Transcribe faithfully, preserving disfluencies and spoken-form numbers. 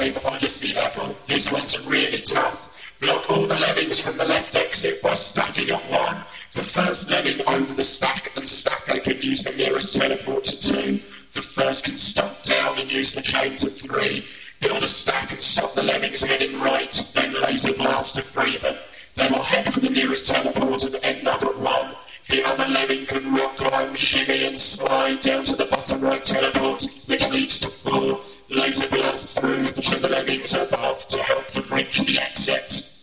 aim on your sea level. This one's really tough. Block all the lemmings from the left exit by stacking on one. The first lemming over the stack and stacker can use the nearest teleport to two. The first can stop down and use the chain to three. Build a stack and stop the lemmings heading right, then laser blast to free them. They will head for the nearest teleport and end up at one. The other lemming can rock climb, shimmy and slide down to the bottom right teleport, which leads to four. Laser blast through to the lemmings above to help them reach the exit.